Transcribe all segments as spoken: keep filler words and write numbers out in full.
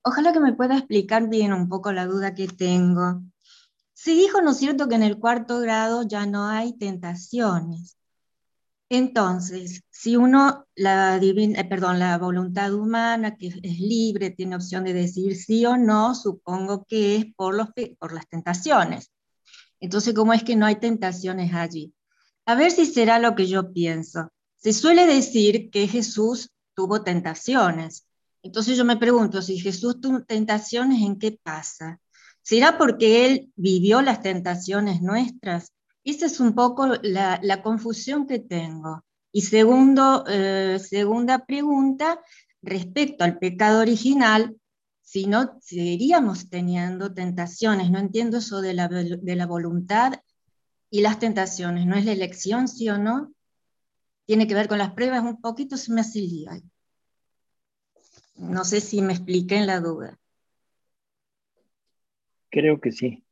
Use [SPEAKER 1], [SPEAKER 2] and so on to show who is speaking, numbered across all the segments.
[SPEAKER 1] Ojalá que me pueda explicar bien un poco la duda que tengo. Se dijo, ¿no es cierto?, que en el cuarto grado ya no hay tentaciones. Entonces, si uno, la divina, eh, perdón, la voluntad humana, que es libre, tiene opción de decir sí o no, supongo que es por, los, pe- por las tentaciones. Entonces, ¿cómo es que no hay tentaciones allí? A ver si será lo que yo pienso. Se suele decir que Jesús tuvo tentaciones. Entonces yo me pregunto, si Jesús tuvo tentaciones, ¿en qué pasa? ¿Será porque Él vivió las tentaciones nuestras? Esa es un poco la, la confusión que tengo. Y segundo, eh, segunda pregunta, respecto al pecado original, si no seguiríamos teniendo tentaciones. No entiendo eso de la, de la voluntad y las tentaciones. ¿No es la elección, sí o no? Tiene que ver con las pruebas, un poquito se me hace lío. No sé si me expliqué en la duda.
[SPEAKER 2] Creo que sí.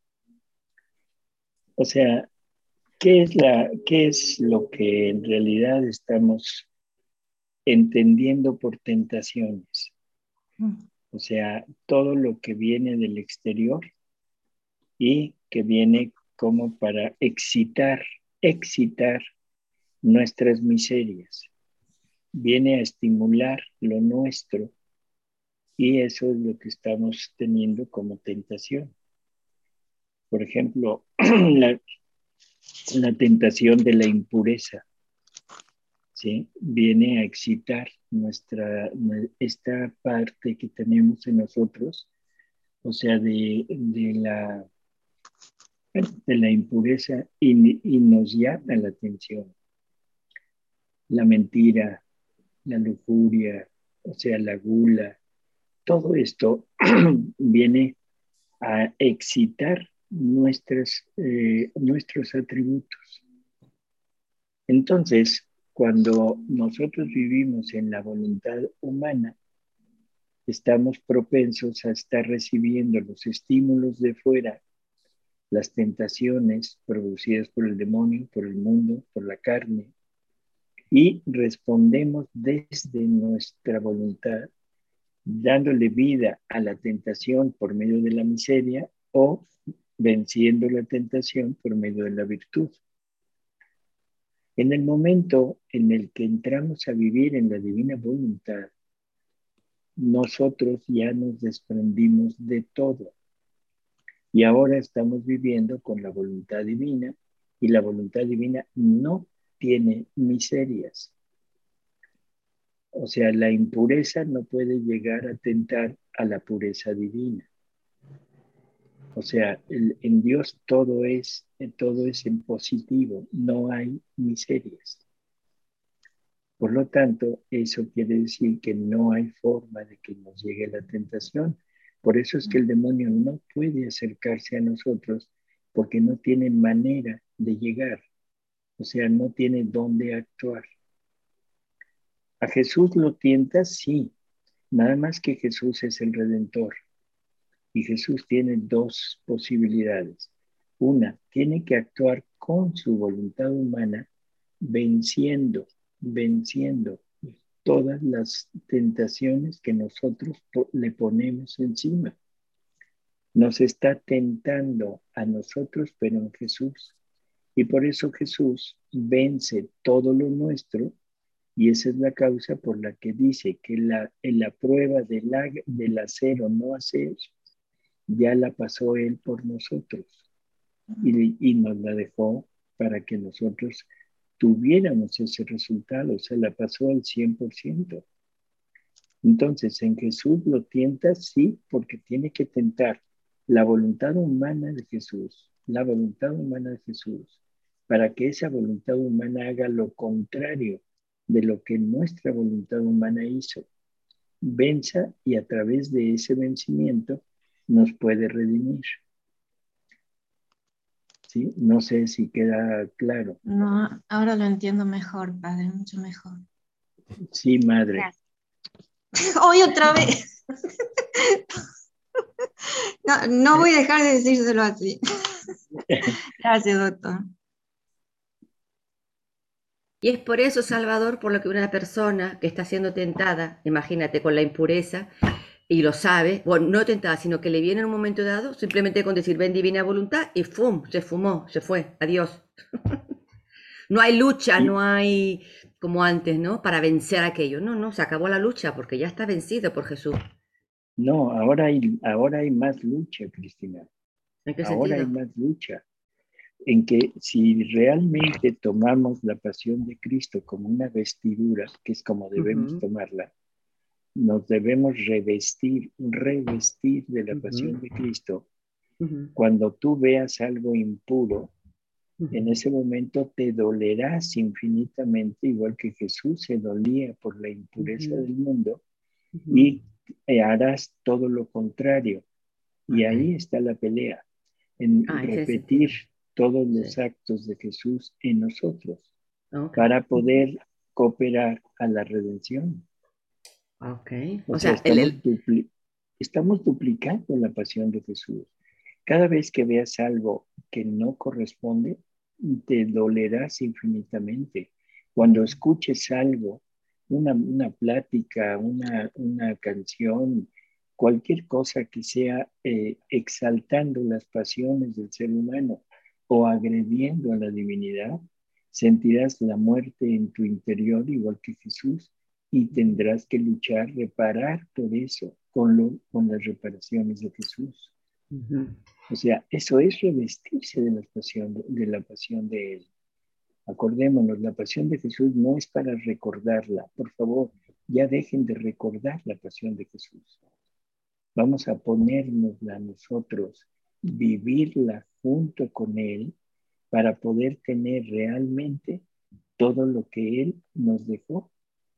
[SPEAKER 2] O sea, ¿qué es la, qué es lo que en realidad estamos entendiendo por tentaciones? O sea, todo lo que viene del exterior y que viene como para excitar, excitar nuestras miserias. Viene a estimular lo nuestro y eso es lo que estamos teniendo como tentación. Por ejemplo, la, la tentación de la impureza, ¿sí? Viene a excitar nuestra, esta parte que tenemos en nosotros, o sea, de, de la, de la impureza y, y nos llama la atención. La mentira, la lujuria, o sea, la gula, todo esto viene a excitar nuestras, eh, nuestros atributos. Entonces, cuando nosotros vivimos en la voluntad humana, estamos propensos a estar recibiendo los estímulos de fuera, las tentaciones producidas por el demonio, por el mundo, por la carne, y respondemos desde nuestra voluntad, dándole vida a la tentación por medio de la miseria o venciendo la tentación por medio de la virtud. En el momento en el que entramos a vivir en la divina voluntad, nosotros ya nos desprendimos de todo y ahora estamos viviendo con la voluntad divina y la voluntad divina no tiene miserias. O sea, la impureza no puede llegar a tentar a la pureza divina. O sea, el, en Dios todo es, todo es en positivo, no hay miserias. Por lo tanto, eso quiere decir que no hay forma de que nos llegue la tentación. Por eso es que el demonio no puede acercarse a nosotros porque no tiene manera de llegar. O sea, no tiene dónde actuar. ¿A Jesús lo tienta? Sí. Nada más que Jesús es el Redentor. Y Jesús tiene dos posibilidades. Una, tiene que actuar con su voluntad humana, venciendo, venciendo todas las tentaciones que nosotros le ponemos encima. Nos está tentando a nosotros, pero en Jesús. Y por eso Jesús vence todo lo nuestro y esa es la causa por la que dice que la, en la prueba del, del hacer o no hacer ya la pasó Él por nosotros y, y nos la dejó para que nosotros tuviéramos ese resultado, se la pasó al cien por ciento. Entonces, en Jesús lo tienta, sí, porque tiene que tentar la voluntad humana de Jesús, la voluntad humana de Jesús, para que esa voluntad humana haga lo contrario de lo que nuestra voluntad humana hizo. Venza y a través de ese vencimiento nos puede redimir. ¿Sí? No sé si queda claro.
[SPEAKER 1] No, ahora lo entiendo mejor, padre, mucho mejor.
[SPEAKER 2] Sí, madre.
[SPEAKER 1] Gracias. Hoy otra vez. No, no voy a dejar de decírselo así. Gracias, doctor.
[SPEAKER 3] Y es por eso, Salvador, por lo que una persona que está siendo tentada, imagínate, con la impureza, y lo sabe, bueno, no tentada, sino que le viene en un momento dado, simplemente con decir ven divina voluntad y ¡fum! Se fumó, se fue, adiós. No hay lucha,
[SPEAKER 2] Y
[SPEAKER 3] no hay como antes, ¿no? Para vencer aquello. No, no, se acabó la lucha porque ya está vencido por Jesús.
[SPEAKER 2] no, ahora hay, ahora hay más lucha, Cristina.
[SPEAKER 3] ¿En qué
[SPEAKER 2] Ahora hay
[SPEAKER 3] sentido?
[SPEAKER 2] más lucha. En que si realmente tomamos la pasión de Cristo como una vestidura, que es como debemos
[SPEAKER 3] Ujú,
[SPEAKER 2] tomarla, nos debemos revestir, revestir de la
[SPEAKER 3] ujú,
[SPEAKER 2] pasión de Cristo.
[SPEAKER 3] ujú,
[SPEAKER 2] Cuando tú veas algo impuro, en
[SPEAKER 3] ujú,
[SPEAKER 2] ese momento te dolerás infinitamente, igual que Jesús se dolía por la impureza
[SPEAKER 3] ujú,
[SPEAKER 2] del mundo,
[SPEAKER 3] ujú.
[SPEAKER 2] y harás todo lo contrario. Y
[SPEAKER 3] Ok.
[SPEAKER 2] ahí está la pelea, en
[SPEAKER 3] Ah, en ese
[SPEAKER 2] repetir
[SPEAKER 3] sentido.
[SPEAKER 2] todos los
[SPEAKER 3] Sí.
[SPEAKER 2] actos de Jesús en nosotros
[SPEAKER 3] Ok.
[SPEAKER 2] para
[SPEAKER 3] Ujú.
[SPEAKER 2] poder cooperar a la redención.
[SPEAKER 3] Ok.
[SPEAKER 2] O
[SPEAKER 3] O
[SPEAKER 2] sea,
[SPEAKER 3] sea, el,
[SPEAKER 2] estamos,
[SPEAKER 3] el-
[SPEAKER 2] dupli estamos duplicando la pasión de Jesús. Cada vez que veas algo que no corresponde, te dolerás infinitamente. Cuando
[SPEAKER 3] Ujú,
[SPEAKER 2] escuches algo, una, una plática, una, una canción, cualquier cosa que sea eh, exaltando las pasiones del ser humano o agrediendo a la divinidad, sentirás la muerte en tu interior igual que Jesús y
[SPEAKER 3] ujú,
[SPEAKER 2] tendrás que luchar, reparar por eso con, lo, con las reparaciones de Jesús.
[SPEAKER 3] ujú.
[SPEAKER 2] O sea, eso es revestirse de la pasión, de la pasión de Él. Acordémonos, la pasión de Jesús no es para recordarla. Por favor, ya dejen de recordar la pasión de Jesús. Vamos a ponérnosla a nosotros, vivirla junto con Él para poder tener realmente todo lo que Él nos dejó.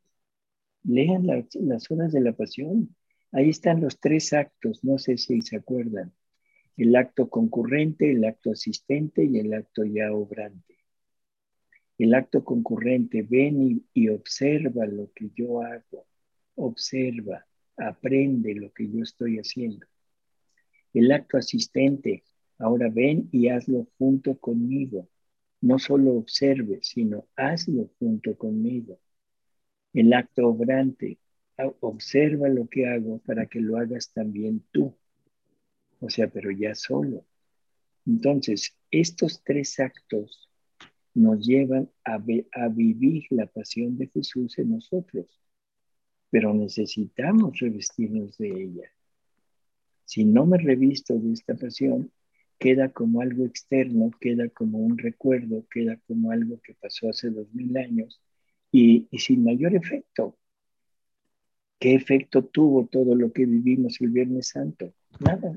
[SPEAKER 2] Lean la- las horas de la pasión. Ahí están los tres actos, no sé si se acuerdan. El acto concurrente, el acto asistente y el acto ya obrante. El acto concurrente, ven y, y observa lo que yo hago, observa, aprende lo que yo estoy haciendo. El acto asistente, ahora ven y hazlo junto conmigo. No solo observe, sino hazlo junto conmigo. El acto obrante, observa lo que hago para que lo hagas también tú. O sea, pero ya solo. Entonces, estos tres actos nos llevan a, ve- a vivir la pasión de Jesús en nosotros, pero necesitamos revestirnos de ella. Si no me revisto de esta pasión, queda como algo externo, queda como un recuerdo, queda como algo que pasó hace dos mil años y, y sin mayor efecto. ¿Qué efecto tuvo todo lo que vivimos el Viernes Santo? Nada.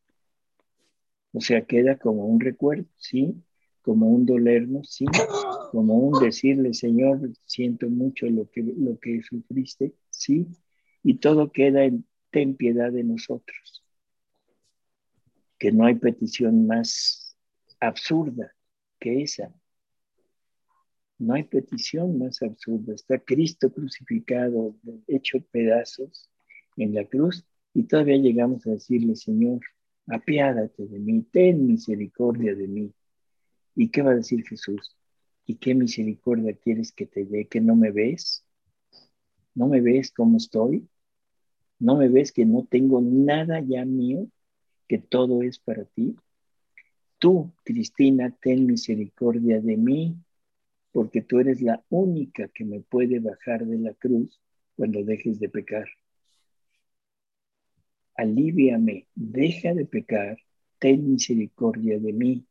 [SPEAKER 2] O sea, queda como un recuerdo, sí, como un dolernos, sí, como un decirle, Señor, siento mucho lo que, lo que sufriste, sí, y todo queda en ten piedad de nosotros, que no hay petición más absurda que esa, no hay petición más absurda. Está Cristo crucificado, hecho pedazos en la cruz, y todavía llegamos a decirle, Señor, apiádate de mí, ten misericordia de mí. ¿Y qué va a decir Jesús? ¿Y qué misericordia quieres que te dé? ¿Que no me ves? ¿No me ves cómo estoy? ¿No me ves que no tengo nada ya mío? ¿Que todo es para ti? Tú, Cristina, ten misericordia de mí, porque tú eres la única que me puede bajar de la cruz cuando dejes de pecar. Alíviame, deja de pecar, ten misericordia de mí.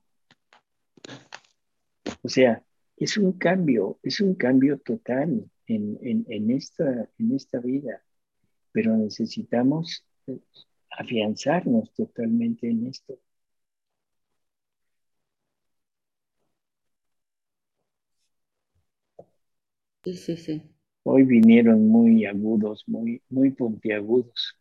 [SPEAKER 2] O sea, es un cambio, es un cambio total en, en, en esta, en esta vida, pero necesitamos eh, afianzarnos totalmente en esto.
[SPEAKER 3] Sí, sí, sí.
[SPEAKER 2] Hoy vinieron muy agudos, muy, muy puntiagudos.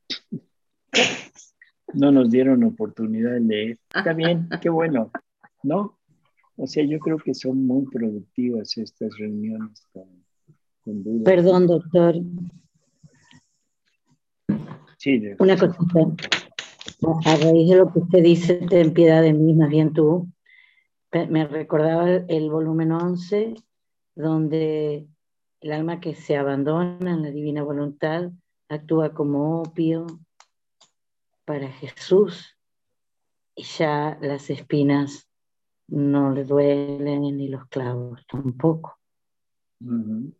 [SPEAKER 2] No nos dieron oportunidad de leer. Está bien, qué bueno, ¿no? O sea, yo creo que son muy productivas estas reuniones con, con dudas.
[SPEAKER 4] Perdón, doctor,
[SPEAKER 2] Sí, de-
[SPEAKER 4] una cosita. A raíz de lo que usted dice, ten piedad de mí, más bien tú, pe- me recordaba el, el volumen once, donde el alma que se abandona en la divina voluntad actúa como opio para Jesús y ya las espinas no le duelen ni los clavos tampoco.
[SPEAKER 2] Uh-huh.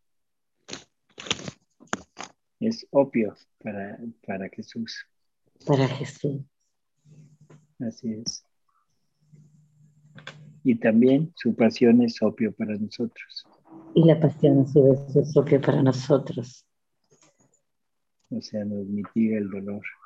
[SPEAKER 2] Es opio para, para Jesús.
[SPEAKER 4] Para Jesús.
[SPEAKER 2] Así es. Y también su pasión es opio para nosotros.
[SPEAKER 4] Y la pasión a su vez es opio para nosotros.
[SPEAKER 2] O sea, nos mitiga el dolor.